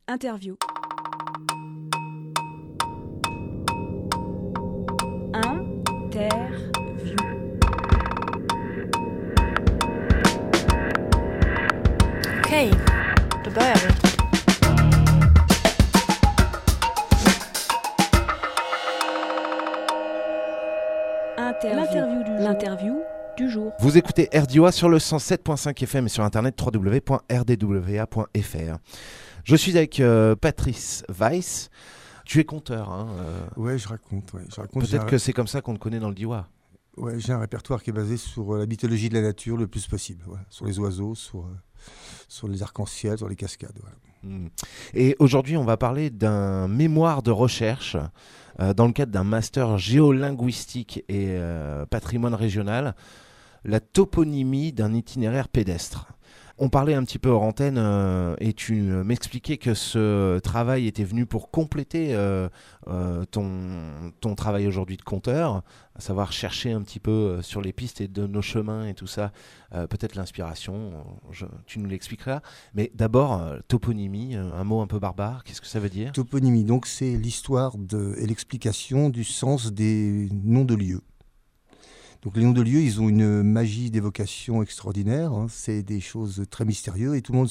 Interview. Interview. Okej, då börjar vi. L'interview du jour. Vous écoutez RDOA sur le 107.5 FM et sur internet www.rdwa.fr. Je suis avec Patrice Weiss. Tu es conteur, hein Ouais, je raconte. Peut-être que c'est comme ça qu'on te connaît dans le Diois. Ouais, j'ai un répertoire qui est basé sur la mythologie de la nature le plus possible. Voilà. Sur les oiseaux, sur les arcs-en-ciel, sur les cascades. Voilà. Et aujourd'hui, on va parler d'un mémoire de recherche dans le cadre d'un master géolinguistique et patrimoine régional, la toponymie d'un itinéraire pédestre. On parlait un petit peu hors antenne et tu m'expliquais que ce travail était venu pour compléter ton travail aujourd'hui de conteur, à savoir chercher un petit peu sur les pistes et de nos chemins et tout ça, peut-être l'inspiration, tu nous l'expliqueras. Mais d'abord, toponymie, un mot un peu barbare, qu'est-ce que ça veut dire ? Toponymie, donc c'est l'histoire et l'explication du sens des noms de lieux. Donc les noms de lieux, ils ont une magie d'évocation extraordinaire, hein. C'est des choses très mystérieuses et tout le monde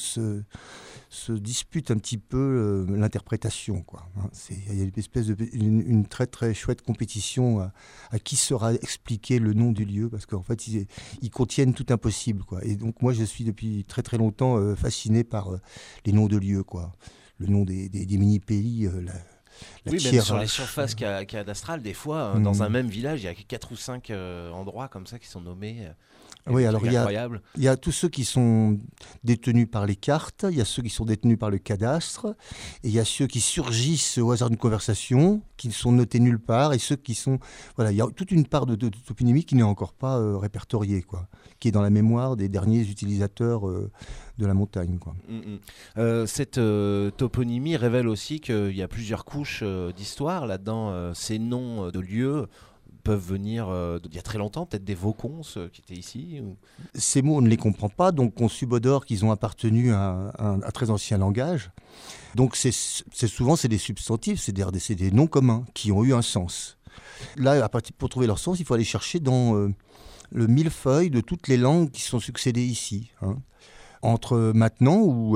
se dispute un petit peu l'interprétation, quoi, hein. Il y a une très très chouette compétition à qui sera expliqué le nom du lieu, parce qu'en fait ils contiennent tout impossible, quoi. Et donc moi je suis depuis très très longtemps fasciné par les noms de lieux, quoi. Le nom des mini-pays, oui, même sur les surfaces cadastrales, des fois, dans un même village, il y a 4 ou 5 endroits comme ça qui sont nommés. Oui, alors il y a tous ceux qui sont détenus par les cartes, il y a ceux qui sont détenus par le cadastre, et il y a ceux qui surgissent au hasard d'une conversation, qui ne sont notés nulle part, et ceux qui sont... Voilà, il y a toute une part de toponymie qui n'est encore pas répertoriée, quoi, qui est dans la mémoire des derniers utilisateurs de la montagne, quoi. Cette toponymie révèle aussi qu'il y a plusieurs couches d'histoire là-dedans. Ces noms de lieux peuvent venir d'il y a très longtemps, peut-être des Vaucons qui étaient ici ou... Ces mots, on ne les comprend pas, donc on subodore qu'ils ont appartenu à un très ancien langage. Donc souvent, c'est des substantifs, c'est des noms communs qui ont eu un sens. Là, pour trouver leur sens, il faut aller chercher dans le millefeuille de toutes les langues qui se sont succédées ici, hein. Entre maintenant, où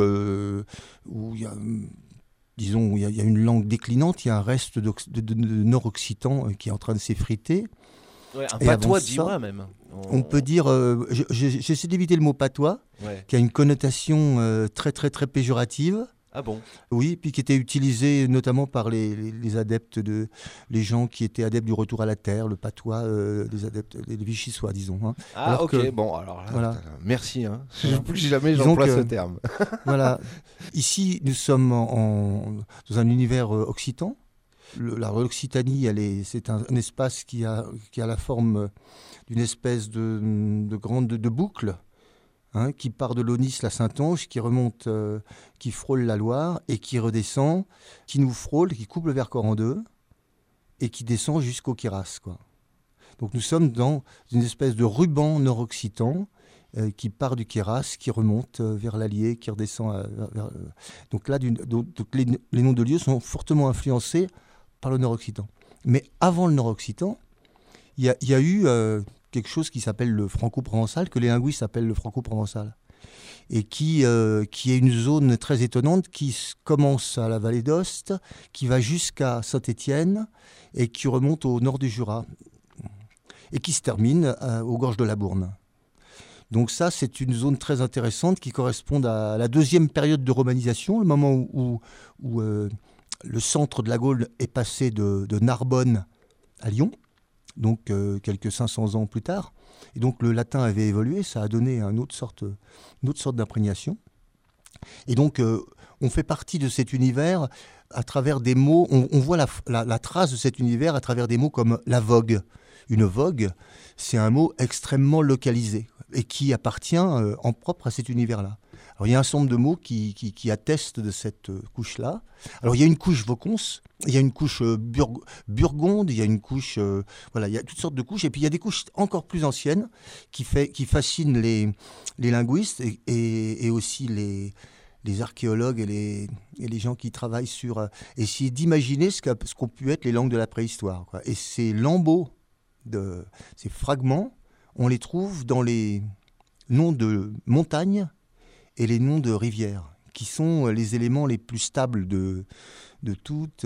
il y a... Disons, il y a une langue déclinante, il y a un reste de nord-occitan qui est en train de s'effriter. Ouais, un patois diois même. On peut dire, j'essaie d'éviter le mot patois, ouais, qui a une connotation très très très péjorative. Ah bon ? Oui, puis qui était utilisé notamment par les adeptes les gens qui étaient adeptes du retour à la terre, le patois des adeptes, les vichysois, disons, hein. Ah alors ok, bon alors là, voilà. Merci, hein. Plus jamais j'emploie ce terme. Voilà, ici nous sommes dans un univers occitan. L'Occitanie, c'est un espace qui a la forme d'une espèce de grande boucle, hein, qui part de l'Aunis, la Saintonge, qui remonte, qui frôle la Loire et qui redescend, qui nous frôle, qui coupe le Vercors en deux et qui descend jusqu'au Queyras, quoi. Donc nous sommes dans une espèce de ruban nord-occitan qui part du Queyras, qui remonte vers l'Allier, qui redescend donc là, les noms de lieux sont fortement influencés par le nord-occitan. Mais avant le nord-occitan, il y a eu quelque chose qui s'appelle le franco-provençal, que les linguistes appellent le franco-provençal, et qui est une zone très étonnante qui commence à la vallée d'Ost, qui va jusqu'à Saint-Étienne et qui remonte au nord du Jura, et qui se termine aux gorges de la Bourne. Donc ça, c'est une zone très intéressante qui correspond à la deuxième période de romanisation, le moment où le centre de la Gaule est passé de Narbonne à Lyon, donc quelques 500 ans plus tard. Et donc le latin avait évolué, ça a donné une autre sorte d'imprégnation. Et donc on fait partie de cet univers à travers des mots, on voit la trace de cet univers à travers des mots comme la vogue. Une vogue, c'est un mot extrêmement localisé et qui appartient en propre à cet univers-là. Alors, il y a un certain nombre de mots qui attestent de cette couche-là. Alors, il y a une couche voconce, il y a une couche burgonde, il y a une couche... voilà, il y a toutes sortes de couches. Et puis, il y a des couches encore plus anciennes qui fascinent les linguistes et aussi les archéologues et les gens qui travaillent sur essayer d'imaginer ce qu'ont pu être les langues de la préhistoire, quoi. Et ces lambeaux, ces fragments, on les trouve dans les noms de montagnes et les noms de rivières, qui sont les éléments les plus stables de toutes...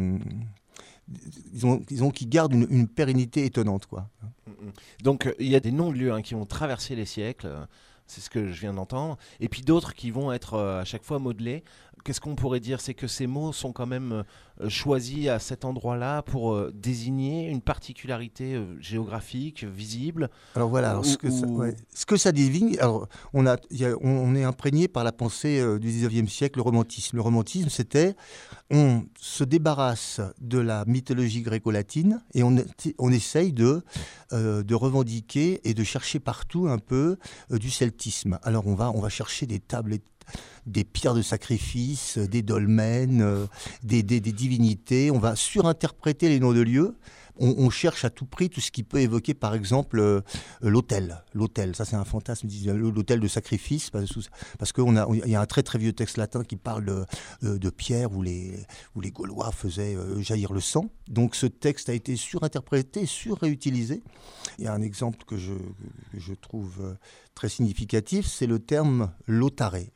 qui gardent une pérennité étonnante, quoi. Donc il y a des noms de lieux qui ont traversé les siècles, c'est ce que je viens d'entendre, et puis d'autres qui vont être à chaque fois modelés. Qu'est-ce qu'on pourrait dire? C'est que ces mots sont quand même choisis à cet endroit-là pour désigner une particularité géographique, visible. Alors voilà, ce que ça désigne, alors on est imprégné par la pensée du 19e siècle, le romantisme. Le romantisme, c'était, on se débarrasse de la mythologie gréco-latine et on essaye de revendiquer et de chercher partout un peu du celtisme. Alors on va chercher des tables, des pierres de sacrifice, des dolmens, des divinités. On va surinterpréter les noms de lieux. On cherche à tout prix tout ce qui peut évoquer, par exemple, l'autel. L'autel, ça c'est un fantasme, l'autel de sacrifice, parce qu'il y a un très très vieux texte latin qui parle de pierre où les Gaulois faisaient jaillir le sang. Donc ce texte a été surinterprété, surréutilisé. Il y a un exemple que je trouve très significatif, c'est le terme lautaré.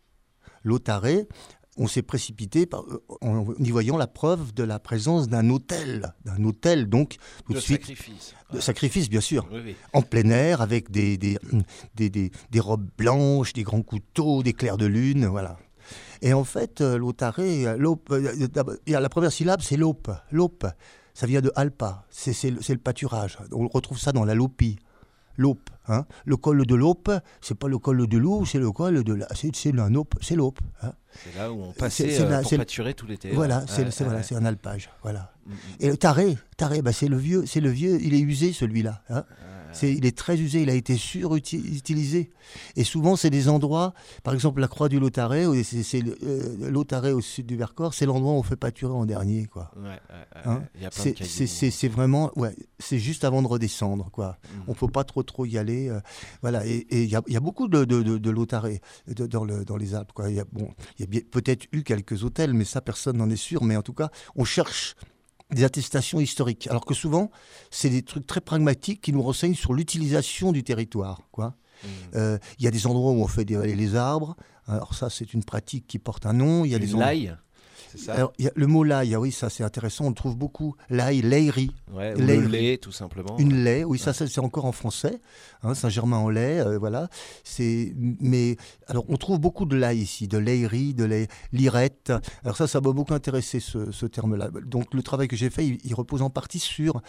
Lautaré, on s'est précipité en y voyant la preuve de la présence d'un autel donc tout de suite sacrifice. De sacrifice, bien sûr, Oui. en plein air avec des robes blanches, des grands couteaux, des clairs de lune, voilà. Et en fait, lautaré, la première syllabe, c'est l'aupe. L'aupe, ça vient de alpa, c'est le pâturage. On retrouve ça dans la Lopie. L'aupe, hein. Le col de l'Aupe, c'est pas le col de l'eau, c'est le col de c'est l'Aupe. Hein. C'est là où on passait pour pâturer tout l'été. Voilà, c'est un alpage. Voilà. Et le taré, c'est le vieux, il est usé celui-là. Hein. Il est très usé, il a été surutilisé. Et souvent, c'est des endroits, par exemple la croix du Lautaré, Lautaré au sud du Vercors, c'est l'endroit où on fait pâturer en dernier, quoi. Hein, il y a plein de cailloux. C'est vraiment, c'est juste avant de redescendre, quoi. On peut pas trop y aller. Voilà. Et il y a beaucoup de Lautaré dans les Alpes, quoi. Il y a peut-être eu quelques hôtels, mais ça, personne n'en est sûr. Mais en tout cas, on cherche des attestations historiques. Alors que souvent, c'est des trucs très pragmatiques qui nous renseignent sur l'utilisation du territoire, quoi. Il y a des endroits où on fait dévaler les arbres. Alors ça, c'est une pratique qui porte un nom. Il y a des l'ail, c'est ça? Alors, il y a le mot l'ail, oui, ça c'est intéressant. On le trouve beaucoup. L'ail, l'aillerie. Ouais, le lait, tout simplement. Une lait, oui, ça c'est encore en français. Hein, Saint-Germain-en-Laye, voilà. Mais alors, on trouve beaucoup de l'ail ici, de l'aillerie, de l'irette. Alors ça m'a beaucoup intéressé ce terme-là. Donc le travail que j'ai fait, il repose en partie sur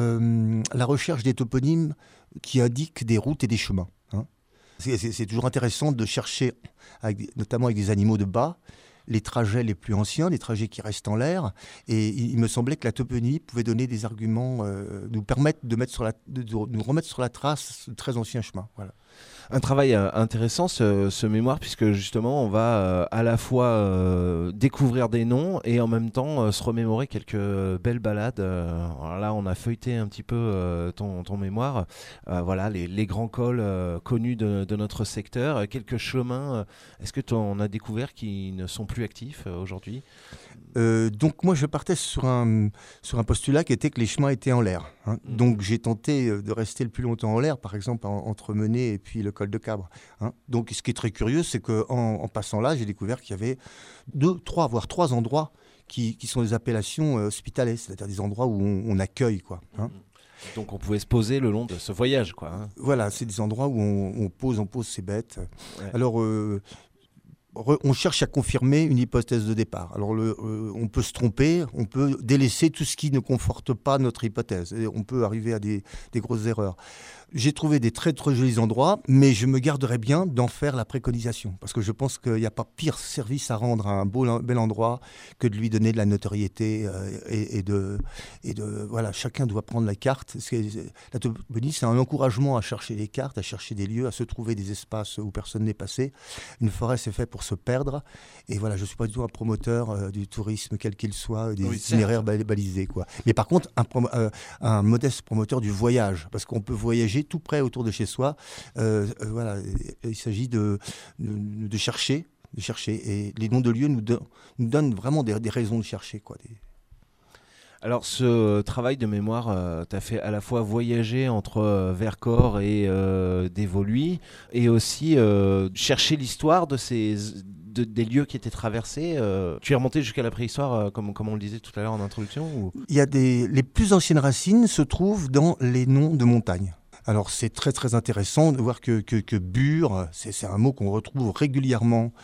la recherche des toponymes qui indiquent des routes et des chemins. Hein. C'est toujours intéressant de chercher, notamment avec des animaux de bas, les trajets les plus anciens, les trajets qui restent en l'air. Et il me semblait que la toponymie pouvait donner des arguments, nous permettre de nous remettre sur la trace de très anciens chemins. Voilà. Un travail intéressant, ce mémoire, puisque justement, on va à la fois découvrir des noms et en même temps se remémorer quelques belles balades. Alors là, on a feuilleté un petit peu ton mémoire. Voilà, les grands cols connus de notre secteur, quelques chemins. Est-ce que tu en as découvert qui ne sont plus actifs aujourd'hui ? Donc moi je partais sur un postulat qui était que les chemins étaient en l'air. Hein. Donc j'ai tenté de rester le plus longtemps en l'air, par exemple entre Menet et puis le col de Cabre. Hein. Donc ce qui est très curieux, c'est qu'en passant là, j'ai découvert qu'il y avait 2, 3, voire 3 endroits qui sont des appellations hospitalières, c'est-à-dire des endroits où on accueille, quoi. Hein. Donc on pouvait se poser le long de ce voyage, quoi. Hein. Voilà, c'est des endroits où on pose ses bêtes. Ouais. Alors on cherche à confirmer une hypothèse de départ. Alors, on peut se tromper, on peut délaisser tout ce qui ne conforte pas notre hypothèse. Et on peut arriver à des grosses erreurs. J'ai trouvé des très très jolis endroits, mais je me garderais bien d'en faire la préconisation. Parce que je pense qu'il n'y a pas pire service à rendre à un bel endroit que de lui donner de la notoriété voilà, chacun doit prendre la carte. La toponymie, c'est un encouragement à chercher des cartes, à chercher des lieux, à se trouver des espaces où personne n'est passé. Une forêt, c'est fait pour se perdre. Et voilà, je ne suis pas du tout un promoteur du tourisme, quel qu'il soit, des itinéraires balisés, quoi. Mais par contre, un modeste promoteur du voyage, parce qu'on peut voyager tout près autour de chez soi. Voilà, il s'agit de chercher de chercher. Et les noms de lieux nous donnent vraiment des raisons de chercher, quoi. Alors, ce travail de mémoire t'a fait à la fois voyager entre Vercors et des Voluys, et aussi chercher l'histoire des lieux qui étaient traversés. Tu es remonté jusqu'à la préhistoire, comme on le disait tout à l'heure en introduction ou... Les plus anciennes racines se trouvent dans les noms de montagnes. Alors c'est très très intéressant de voir que Bure, c'est un mot qu'on retrouve régulièrement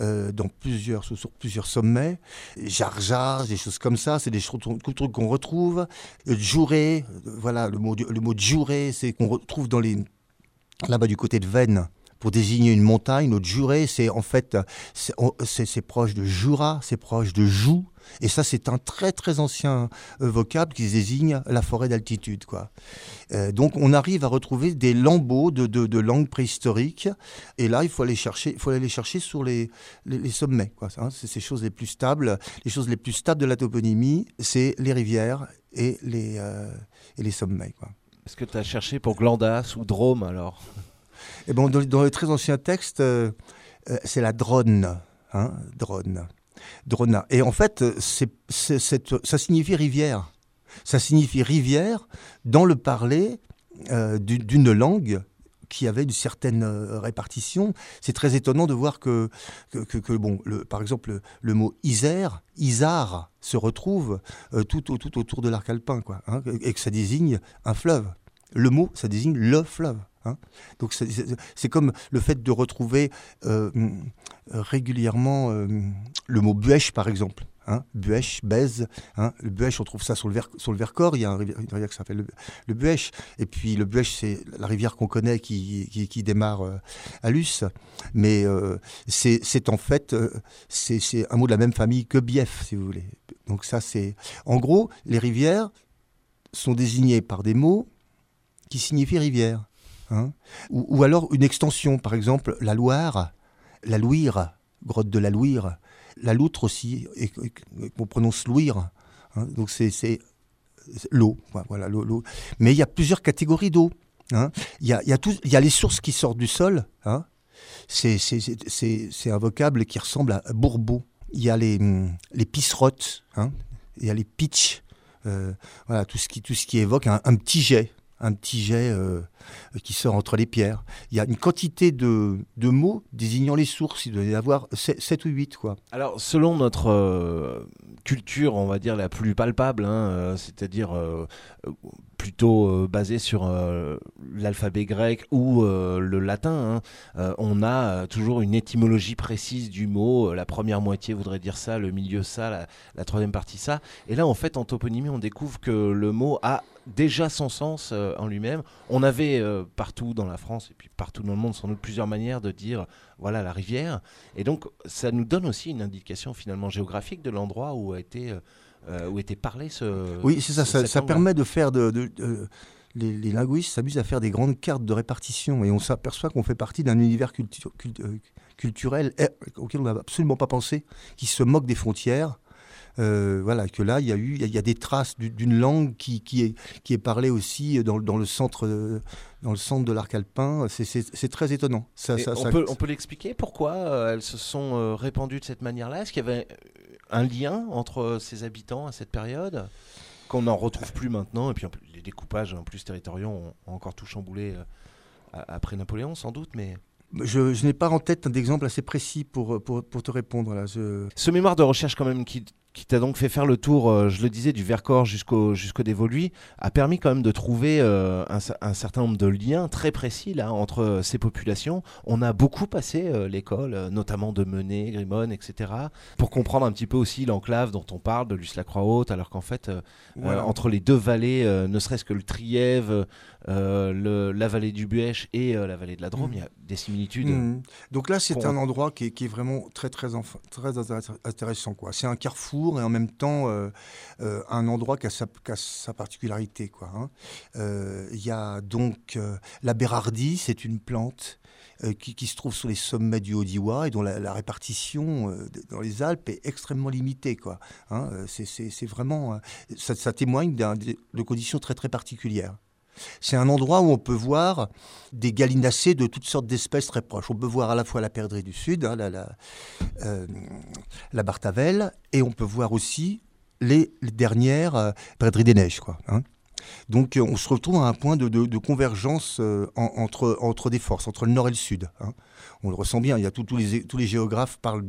sur plusieurs sommets. Jar, des choses comme ça, c'est des trucs qu'on retrouve. Djouré, voilà, le mot Djouré, c'est qu'on retrouve là-bas du côté de Veynes. Pour désigner une montagne, notre Juré, c'est proche de Jura, c'est proche de Joux. Et ça, c'est un très très ancien vocable qui désigne la forêt d'altitude, quoi. Donc, on arrive à retrouver des lambeaux de langues préhistoriques. Et là, il faut aller les chercher sur les sommets, quoi. Hein, c'est ces choses les plus stables. Les choses les plus stables de la toponymie, c'est les rivières et les sommets, quoi. Est-ce que tu as cherché pour Glandas ou Drôme, alors ? Et bon, dans les très anciens textes, c'est la Dronne, hein, Drona. Et en fait, ça signifie rivière. Ça signifie rivière dans le parler d'une langue qui avait une certaine répartition. C'est très étonnant de voir que par exemple, le mot Isère, Isard, se retrouve tout autour de l'arc alpin, quoi, hein, et que ça désigne un fleuve. Le mot, ça désigne le fleuve. Hein. Donc c'est comme le fait de retrouver régulièrement le mot Buèche, par exemple. Hein. Buèche, Bèze. Hein. Le Buèche, on trouve ça sur le Vercors. Il y a une rivière qui s'appelle le Buèche. Et puis le Buèche, c'est la rivière qu'on connaît qui démarre à Luce. Mais c'est en fait c'est un mot de la même famille que Bief, si vous voulez. Donc ça, c'est... En gros, les rivières sont désignées par des mots qui signifient rivière. Hein, ou alors une extension, par exemple la Loire, la Louire, grotte de la Louire, la Loutre aussi, et qu'on prononce Louire, hein, donc c'est l'eau, voilà, l'eau. Mais il y a plusieurs catégories d'eau. Hein. Il y a les sources qui sortent du sol, hein. C'est un vocable qui ressemble à bourbeau. Il y a les pisserottes, hein. Il y a les pitchs, voilà, tout ce qui évoque un petit jet. Un petit jet qui sort entre les pierres. Il y a une quantité de mots désignant les sources. Il doit y avoir 7 ou 8, quoi. Alors, selon notre culture, on va dire, la plus palpable, hein, c'est-à-dire plutôt basée sur l'alphabet grec ou le latin, hein, on a toujours une étymologie précise du mot. La première moitié voudrait dire ça, le milieu ça, la troisième partie ça. Et là, en fait, en toponymie, on découvre que le mot a déjà son sens en lui-même. On avait partout dans la France et puis partout dans le monde sans doute plusieurs manières de dire voilà la rivière, et donc ça nous donne aussi une indication finalement géographique de l'endroit où a été parlé ce... Oui, c'est ça, ça permet de faire les linguistes s'amusent à faire des grandes cartes de répartition et on s'aperçoit qu'on fait partie d'un univers culturel auquel on n'a absolument pas pensé, qui se moque des frontières. Voilà, que là, il y a des traces d'une langue qui est parlée aussi dans le centre de l'arc alpin. C'est très étonnant. On peut l'expliquer pourquoi elles se sont répandues de cette manière-là. Est-ce qu'il y avait un lien entre ces habitants à cette période qu'on n'en retrouve plus maintenant? Et puis les découpages en plus territoriaux ont encore tout chamboulé après Napoléon, sans doute, mais... Je n'ai pas en tête d'exemple assez précis pour te répondre. Là. Ce mémoire de recherche quand même qui t'a donc fait faire le tour, je le disais, du Vercors jusqu'au des Voluys, a permis quand même de trouver un certain nombre de liens très précis là, entre ces populations. On a beaucoup passé l'école, notamment de Menet, Grimone, etc., pour comprendre un petit peu aussi l'enclave dont on parle, de Luce-la-Croix-Haute, alors qu'en fait, voilà. Entre les deux vallées, ne serait-ce que le Trièves, la vallée du Buèche et la vallée de la Drôme, il y a des similitudes. Donc là, c'est un endroit qui est vraiment très, très, très intéressant, quoi. C'est un carrefour et en même temps un endroit qui a sa particularité, quoi, hein. Y a donc la Bérardie, c'est une plante qui se trouve sur les sommets du Haut-Diois et dont la répartition dans les Alpes est extrêmement limitée, quoi, hein. C'est vraiment... ça témoigne de conditions très, très particulières. C'est un endroit où on peut voir des gallinacées de toutes sortes d'espèces très proches. On peut voir à la fois la perdrix du sud, hein, la bartavelle, et on peut voir aussi les dernières perdrix des neiges, quoi, hein. Donc on se retrouve à un point de convergence entre des forces, entre le nord et le sud, hein. On le ressent bien, il y a tous les géographes parlent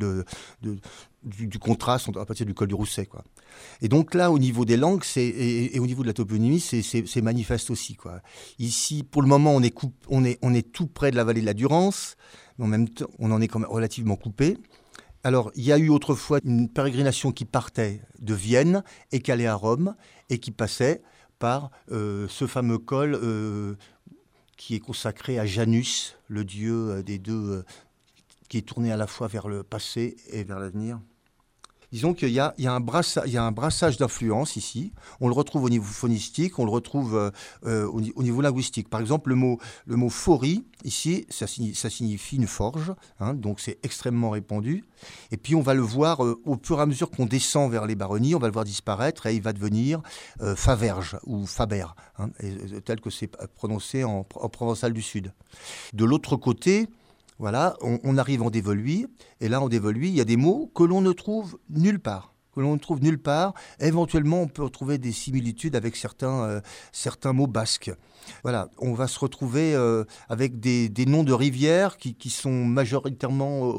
du contraste à partir du col du Rousset, quoi. Et donc là, au niveau des langues et au niveau de la toponymie, c'est manifeste aussi, quoi. Ici, pour le moment, on est tout près de la vallée de la Durance, mais en même temps, on en est quand même relativement coupé. Alors, il y a eu autrefois une pérégrination qui partait de Vienne et qui allait à Rome et qui passait par ce fameux col qui est consacré à Janus, le dieu des deux, qui est tourné à la fois vers le passé et vers l'avenir. Disons qu'il y a un brassage d'influences ici. On le retrouve au niveau phonistique, on le retrouve au niveau linguistique. Par exemple, le mot phorie, ici, ça signifie une forge, hein, donc c'est extrêmement répandu. Et puis on va le voir au fur et à mesure qu'on descend vers les baronnies, on va le voir disparaître et il va devenir faverge ou faber, hein, tel que c'est prononcé en provençal du Sud. De l'autre côté, voilà, on arrive en Dévoluy, et là, en Dévoluy, il y a des mots que l'on ne trouve nulle part. Éventuellement, on peut retrouver des similitudes avec certains mots basques. Voilà, on va se retrouver avec des noms de rivières qui sont majoritairement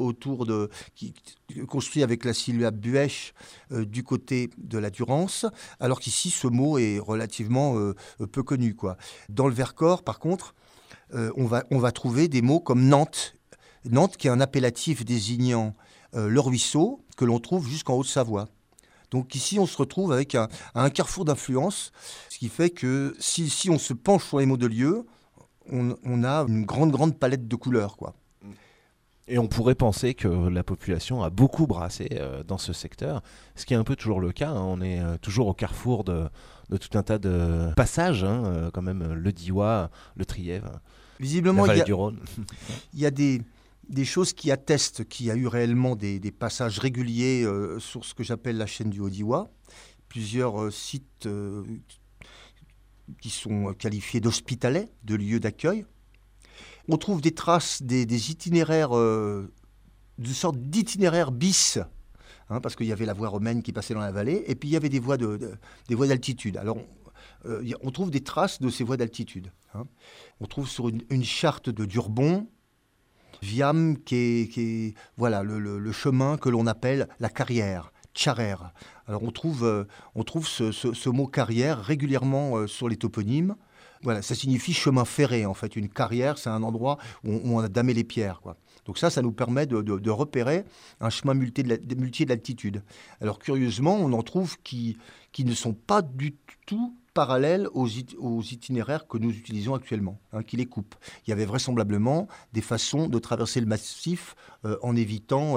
construits avec la syllabe buèche du côté de la Durance, alors qu'ici, ce mot est relativement peu connu, quoi. Dans le Vercors, par contre, on va trouver des mots comme Nantes. Nantes, qui est un appellatif désignant le ruisseau que l'on trouve jusqu'en Haute-Savoie. Donc ici, on se retrouve avec un carrefour d'influence, ce qui fait que si on se penche sur les mots de lieu, on a une grande palette de couleurs, quoi. Et on pourrait penser que la population a beaucoup brassé dans ce secteur, ce qui est un peu toujours le cas, hein. On est toujours au carrefour de tout un tas de passages, hein, quand même, le Diois, le Trièves, visiblement, la vallée du Rhône. Il y a des choses qui attestent qu'il y a eu réellement des passages réguliers sur ce que j'appelle la chaîne du Haut-Diois. Plusieurs sites qui sont qualifiés d'hospitalets, de lieux d'accueil. On trouve des traces des itinéraires, de sortes d'itinéraires bis, hein, parce qu'il y avait la voie romaine qui passait dans la vallée, et puis il y avait des voies d'altitude. Alors, on trouve des traces de ces voies d'altitude, hein. On trouve sur une charte de Durbon, Viam, qui est voilà, le chemin que l'on appelle la carrière, Tcharer. Alors on trouve ce mot carrière régulièrement sur les toponymes. Voilà, ça signifie chemin ferré, en fait. Une carrière, c'est un endroit où on a damé les pierres, quoi. Donc ça nous permet de repérer un chemin multier de l'altitude. Alors curieusement, on en trouve qui ne sont pas du tout parallèles aux itinéraires que nous utilisons actuellement, hein, qui les coupent. Il y avait vraisemblablement des façons de traverser le massif en évitant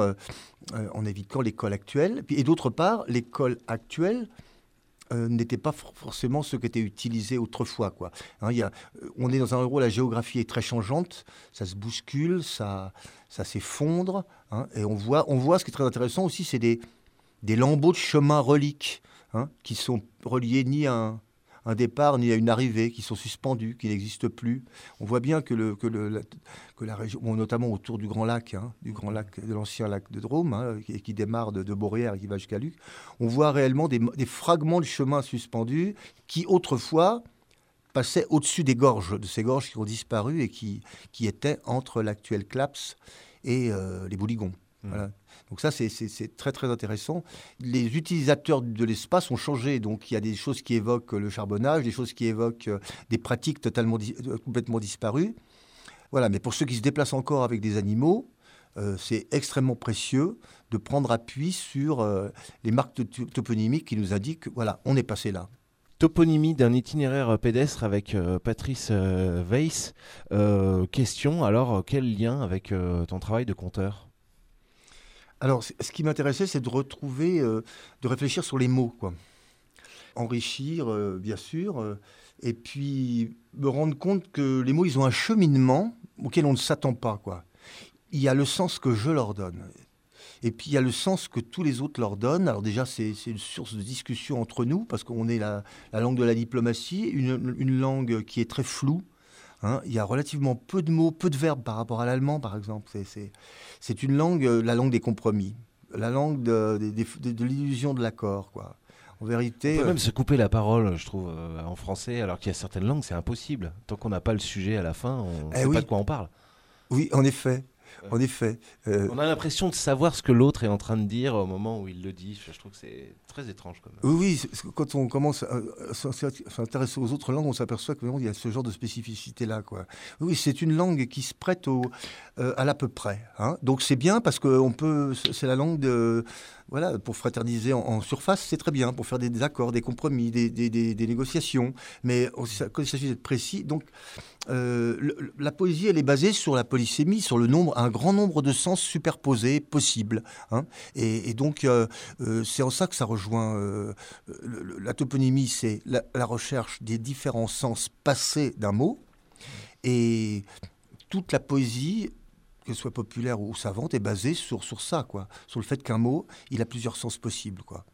l'école actuelle. Et d'autre part, l'école actuelle n'était pas forcément ce qui était utilisé autrefois, quoi. Hein, on est dans un endroit où la géographie est très changeante, ça se bouscule, ça s'effondre, hein, et on voit ce qui est très intéressant aussi, c'est des lambeaux de chemins reliques, hein, qui sont reliés ni à un départ ni à une arrivée, qui sont suspendus, qui n'existent plus. On voit bien que la région, bon, notamment autour du Grand Lac, hein, de l'ancien lac de Drôme, hein, qui démarre de Beaurières et qui va jusqu'à Luc, on voit réellement des fragments de chemins suspendus qui autrefois passaient au-dessus des gorges, de ces gorges qui ont disparu et qui étaient entre l'actuel Claps et les Bouligons. Voilà. Donc ça, c'est très très intéressant. Les utilisateurs de l'espace ont changé. Donc il y a des choses qui évoquent le charbonnage, des choses qui évoquent des pratiques complètement disparues. Voilà. Mais pour ceux qui se déplacent encore avec des animaux, c'est extrêmement précieux de prendre appui sur les marques toponymiques qui nous indiquent, voilà, on est passé là. Toponymie d'un itinéraire pédestre avec Patrice Weiss. Question, alors, quel lien avec ton travail de conteur ? Alors, ce qui m'intéressait, c'est de retrouver, de réfléchir sur les mots, quoi. Enrichir, bien sûr, et puis me rendre compte que les mots, ils ont un cheminement auquel on ne s'attend pas, quoi. Il y a le sens que je leur donne. Et puis, il y a le sens que tous les autres leur donnent. Alors déjà, c'est une source de discussion entre nous, parce qu'on est la langue de la diplomatie, une langue qui est très floue. Hein. Il y a relativement peu de mots, peu de verbes par rapport à l'allemand, par exemple. C'est une langue, la langue des compromis, la langue de l'illusion de l'accord, quoi. En vérité, on peut même se couper la parole, je trouve, en français, alors qu'il y a certaines langues, c'est impossible. Tant qu'on n'a pas le sujet à la fin, on ne sait pas de quoi on parle. Oui, en effet. En effet. On a l'impression de savoir ce que l'autre est en train de dire au moment où il le dit. Je trouve que c'est très étrange. Quand même. Oui, quand on commence à s'intéresser aux autres langues, on s'aperçoit qu'il y a ce genre de spécificité-là, quoi. Oui, c'est une langue qui se prête à l'à peu près. Hein. Donc c'est bien parce que c'est la langue voilà, pour fraterniser en surface, c'est très bien, pour faire des accords, des compromis, des négociations. Mais quand il s'agit d'être précis, donc la poésie, elle est basée sur la polysémie, sur un grand nombre de sens superposés possibles. Hein. Et donc, c'est en ça que ça rejoint la toponymie, c'est la recherche des différents sens passés d'un mot. Et toute la poésie, que ce soit populaire ou savante, est basée sur ça, quoi. Sur le fait qu'un mot, il a plusieurs sens possibles, quoi.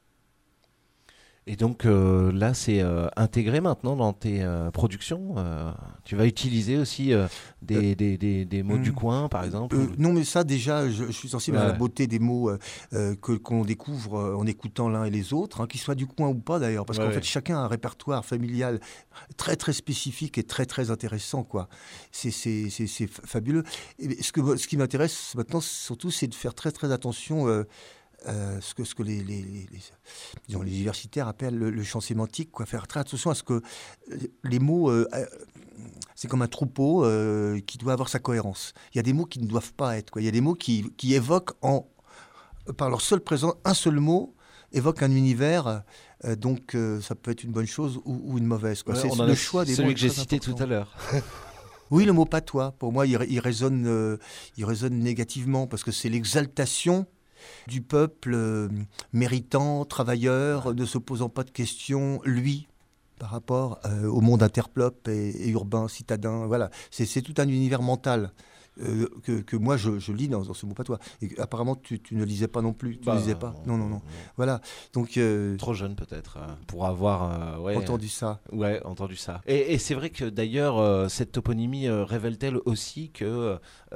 Et donc là, c'est intégré maintenant dans tes productions. Tu vas utiliser aussi des mots du coin, par exemple Non, mais ça, déjà, je suis sensible à la beauté des mots qu'on découvre en écoutant l'un et les autres, hein, qu'ils soient du coin ou pas, d'ailleurs, parce qu'en fait, chacun a un répertoire familial très, très spécifique et très, très intéressant, quoi. C'est fabuleux. Et ce qui m'intéresse maintenant, surtout, c'est de faire très, très attention ce que les universitaires appellent le champ sémantique, quoi. Faire très attention à ce que les mots, c'est comme un troupeau qui doit avoir sa cohérence. Il y a des mots qui ne doivent pas être, quoi. Il y a des mots qui évoquent par leur seule présence, un seul mot évoque un univers, donc ça peut être une bonne chose ou une mauvaise, quoi. C'est le choix des mots. Celui que j'ai cité tout à l'heure. Oui, le mot patois, pour moi, il résonne négativement parce que c'est l'exaltation du peuple méritant, travailleur, ne se posant pas de questions, lui, par rapport au monde interplope et urbain, citadin. Voilà, c'est tout un univers mental que moi je lis dans ce mot patois. Et apparemment, tu ne lisais pas non plus. Tu ne lisais pas. Non. Voilà. Donc trop jeune peut-être pour avoir entendu ça. Ouais, entendu ça. Et c'est vrai que d'ailleurs cette toponymie révèle-t-elle aussi que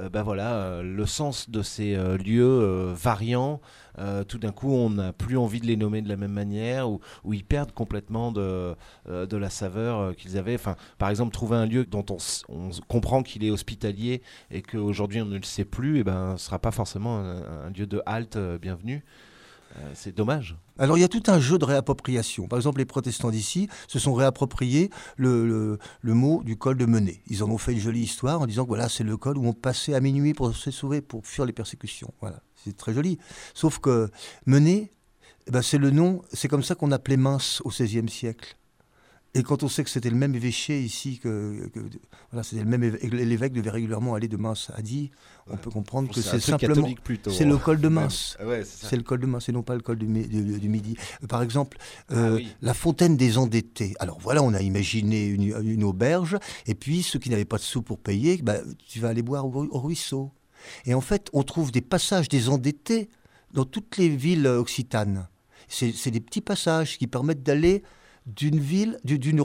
le sens de ces lieux variants. Tout d'un coup, on n'a plus envie de les nommer de la même manière, ou ils perdent complètement de la saveur qu'ils avaient. Enfin, par exemple, trouver un lieu dont on comprend qu'il est hospitalier et qu'aujourd'hui on ne le sait plus, ce ne sera pas forcément un lieu de halte bienvenu. C'est dommage. Alors il y a tout un jeu de réappropriation. Par exemple, les protestants d'ici se sont réappropriés le mot du col de Menez. Ils en ont fait une jolie histoire en disant que voilà, c'est le col où on passait à minuit pour se sauver, pour fuir les persécutions. Voilà, c'est très joli. Sauf que Menez, c'est le nom, c'est comme ça qu'on appelait Mince au XVIe siècle. Et quand on sait que c'était le même évêché ici, voilà, c'était le même l'évêque devait régulièrement aller de Mince à Die, on peut comprendre que c'est simplement c'est le col de Mince. C'est le col de Mince et non pas le col du Midi. Par exemple, la fontaine des endettés. Alors voilà, on a imaginé une auberge, et puis ceux qui n'avaient pas de sous pour payer, tu vas aller boire au ruisseau. Et en fait, on trouve des passages des endettés dans toutes les villes occitanes. C'est des petits passages qui permettent d'aller d'une ville, d'une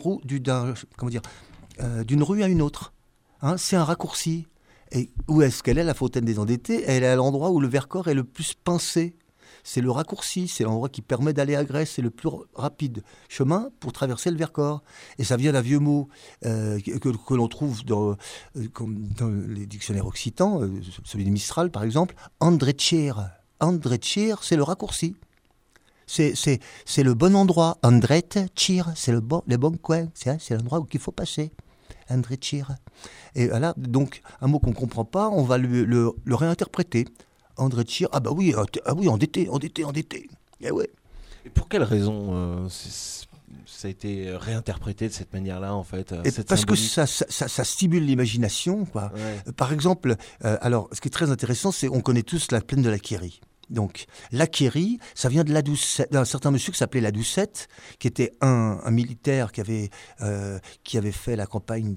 rue à une autre. Hein, c'est un raccourci. Et où est-ce qu'elle est, la fontaine des endettés? Elle est à l'endroit où le Vercors est le plus pincé. C'est le raccourci, c'est l'endroit qui permet d'aller à Grèce. C'est le plus rapide chemin pour traverser le Vercors. Et ça vient d'un vieux mot que l'on trouve dans les dictionnaires occitans, celui de Mistral par exemple, Andretchir. Andretchir, c'est le raccourci. C'est le bon endroit. Andretchir, c'est le bon coin. C'est l'endroit où il faut passer. Andretchir. Et voilà, donc, un mot qu'on ne comprend pas, on va le réinterpréter. Andretchir, oui, endetté. Eh ouais. Et pour quelle raison ça a été réinterprété de cette manière-là, en fait parce que ça stimule l'imagination, quoi. Ouais. Par exemple, alors, ce qui est très intéressant, c'est on connaît tous la plaine de la Quérie. Donc, la Quérie, ça vient de d'un certain monsieur qui s'appelait la Doucette, qui était un militaire qui avait fait la campagne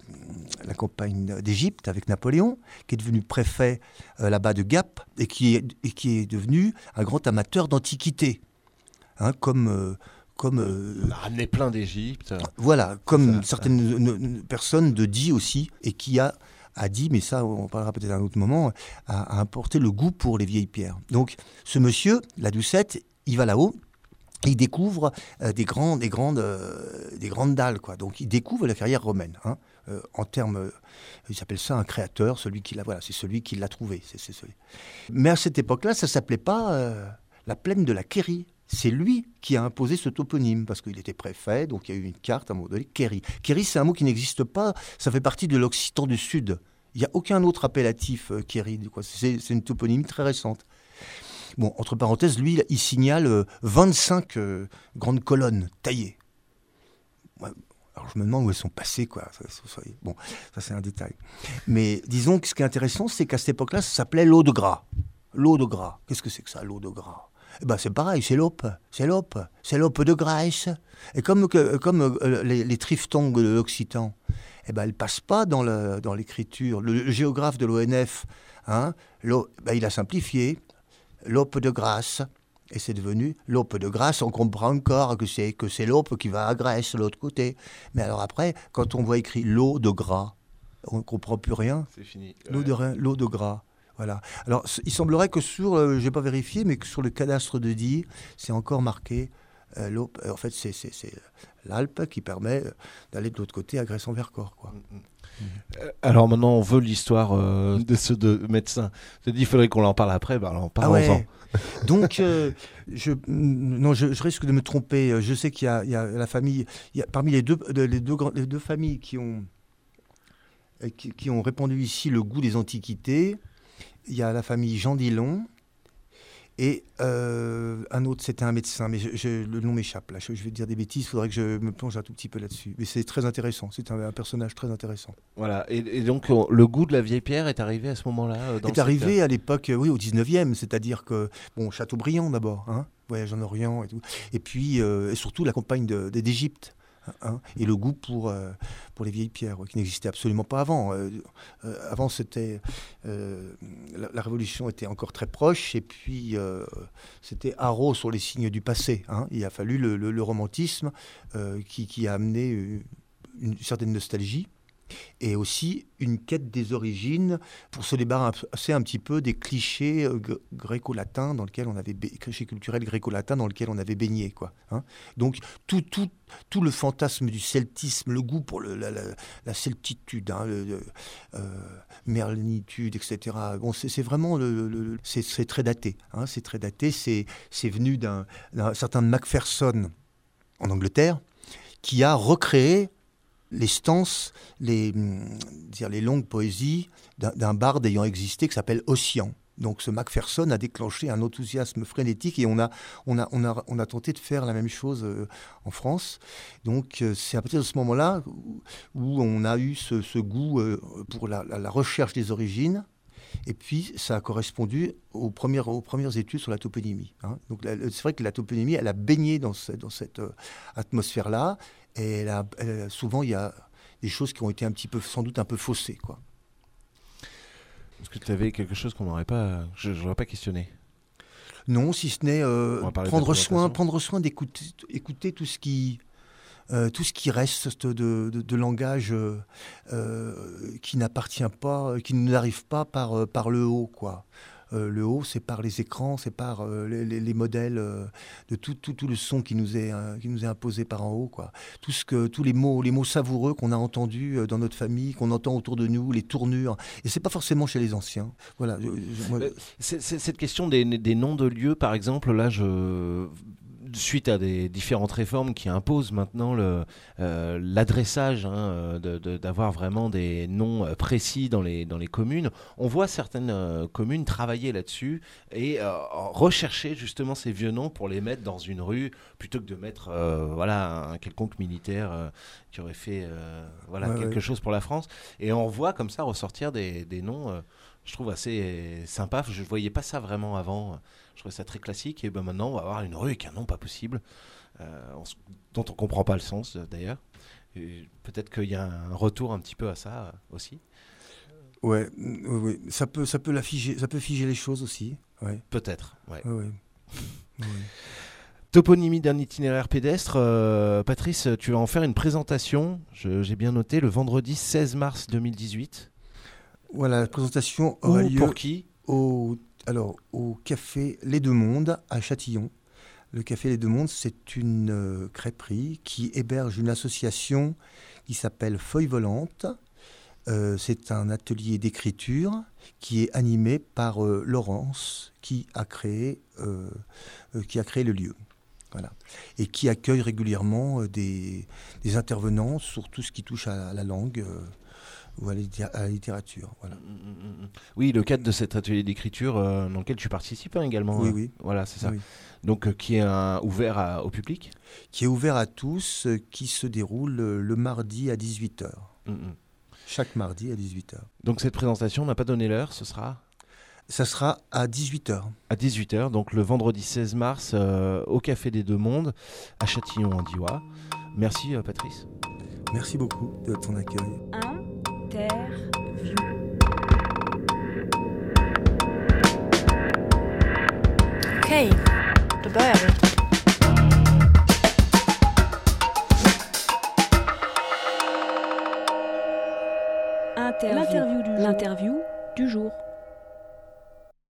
d'Égypte avec Napoléon, qui est devenu préfet là-bas de Gap, et qui est devenu un grand amateur d'antiquités. Comme On a ramené plein d'Égypte. Voilà, comme certaines personnes de Die aussi, et qui a dit, mais ça on parlera peut-être à un autre moment, a apporté le goût pour les vieilles pierres. Donc ce monsieur, la Doucette, il va là-haut, et il découvre des grandes dalles, quoi. Donc il découvre la carrière romaine. En termes, il s'appelle ça un créateur, celui qui l'a, voilà, c'est celui qui l'a trouvé. C'est celui. Mais à cette époque-là, ça s'appelait pas la plaine de la Quérie. C'est lui qui a imposé ce toponyme, parce qu'il était préfet, donc il y a eu une carte à un moment donné, Quérie. Quérie, c'est un mot qui n'existe pas, ça fait partie de l'Occitan du Sud. Il n'y a aucun autre appellatif Quérie, quoi. C'est une toponymie très récente. Bon, entre parenthèses, lui, il signale 25 grandes colonnes taillées. Ouais, alors je me demande où elles sont passées, quoi. Bon, ça c'est un détail. Mais disons que ce qui est intéressant, c'est qu'à cette époque-là, ça s'appelait l'eau de gras. L'eau de gras. Qu'est-ce que c'est que ça, l'eau de gras ? Eh ben, c'est pareil, c'est l'aupe de Grèce. Et comme les triphtongues de l'Occitan, eh ben, elles ne passent pas dans l'écriture. Le géographe de l'ONF, il a simplifié l'aupe de Grâce. Et c'est devenu l'aupe de Grâce. On comprend encore que c'est l'aupe qui va à Grèce, de l'autre côté. Mais alors après, quand on voit écrit l'eau de gras, on ne comprend plus rien. C'est fini. L'eau de gras. Voilà. Alors, il semblerait que je n'ai pas vérifié, mais que sur le cadastre de Die, c'est encore marqué l'Aupe. En fait, c'est l'Alpe qui permet d'aller de l'autre côté à Grèce-en-Vercors, quoi. Alors maintenant, on veut l'histoire de ceux de médecins. Je te dis, il faudrait qu'on en parle après. Alors, parlons-en. Donc, je risque de me tromper. Je sais qu'il y a la famille, parmi les deux familles qui ont répandu ici le goût des antiquités. Il y a la famille Jean Dillon et un autre, c'était un médecin, mais le nom m'échappe là. Je vais dire des bêtises, il faudrait que je me plonge un tout petit peu là-dessus. Mais c'est très intéressant, c'est un personnage très intéressant. Voilà, et donc le goût de la vieille pierre est arrivé à ce moment-là est arrivé à l'époque, oui, au 19e, c'est-à-dire que, bon, Chateaubriand d'abord, voyage en Orient et tout, et puis et surtout la campagne d'Égypte. Et le goût pour les vieilles pierres, qui n'existait absolument pas avant. Avant, c'était la Révolution était encore très proche, et puis c'était haro sur les signes du passé. Il a fallu le romantisme qui a amené une certaine nostalgie, et aussi une quête des origines pour se débarrasser un petit peu des clichés gréco-latins dans lesquels on avait clichés culturels gréco-latins dans lesquels on avait baigné, quoi. Donc tout le fantasme du celtisme, le goût pour la celtitude, merlinitude, etc. Bon, c'est vraiment c'est très daté. C'est très daté. C'est venu d'un certain Macpherson en Angleterre qui a recréé les stances, les longues poésies d'un barde ayant existé qui s'appelle Ossian. Donc ce Macpherson a déclenché un enthousiasme frénétique et on a tenté de faire la même chose en France. Donc c'est à partir de ce moment-là où on a eu ce goût pour la recherche des origines. Et puis, ça a correspondu aux premières études sur la toponymie. Donc, c'est vrai que la toponymie, elle a baigné dans cette atmosphère-là. Et souvent, il y a des choses qui ont été sans doute un peu faussées, quoi. Est-ce que tu avais quelque chose qu'on n'aurait pas... Je n'aurais pas questionné. Non, si ce n'est prendre soin d'écouter tout ce qui reste de langage qui n'appartient pas, qui n'arrive pas par le haut, quoi. Le haut, c'est par les écrans, c'est par les modèles de tout le son qui nous est imposé par en haut, quoi. Tous les mots savoureux qu'on a entendus dans notre famille, qu'on entend autour de nous, les tournures. Et c'est pas forcément chez les anciens. Voilà. Cette question des noms de lieux, par exemple, là, suite à des différentes réformes qui imposent maintenant l'adressage, d'avoir vraiment des noms précis dans les communes, on voit certaines communes travailler là-dessus et rechercher justement ces vieux noms pour les mettre dans une rue plutôt que de mettre un quelconque militaire qui aurait fait quelque chose pour la France. Et on voit comme ça ressortir des noms je trouve assez sympa. Je ne voyais pas ça vraiment avant. Je trouvais ça très classique. Et ben maintenant, on va avoir une rue avec un nom pas possible, dont on ne comprend pas le sens d'ailleurs. Et peut-être qu'il y a un retour un petit peu à ça aussi. Ouais, oui. Ça peut figer les choses aussi. Ouais. Peut-être, ouais. Ouais. Toponymie d'un itinéraire pédestre. Patrice, tu vas en faire une présentation, j'ai bien noté, le vendredi 16 mars 2018. Voilà, la présentation aura lieu pour qui ? au Café Les Deux Mondes à Châtillon. Le Café Les Deux Mondes, c'est une crêperie qui héberge une association qui s'appelle Feuille Volante. C'est un atelier d'écriture qui est animé par Laurence, qui a créé le lieu. Voilà. Et qui accueille régulièrement des intervenants sur tout ce qui touche à la langue ou à la littérature. Voilà. Oui, le cadre de cet atelier d'écriture dans lequel tu participes également. Oui. Voilà, c'est ça. Oui. Donc, qui est ouvert au public ? Qui est ouvert à tous, qui se déroule le mardi à 18h. Chaque mardi à 18h. Donc cette présentation, on n'a pas donné l'heure, ce sera ? Ça sera à 18h. À 18h, donc le vendredi 16 mars, au Café des Deux Mondes, à Châtillon-en-Diois. Merci Patrice. Merci beaucoup de ton accueil. Interview. Okej, då börjar vi. L'interview du jour.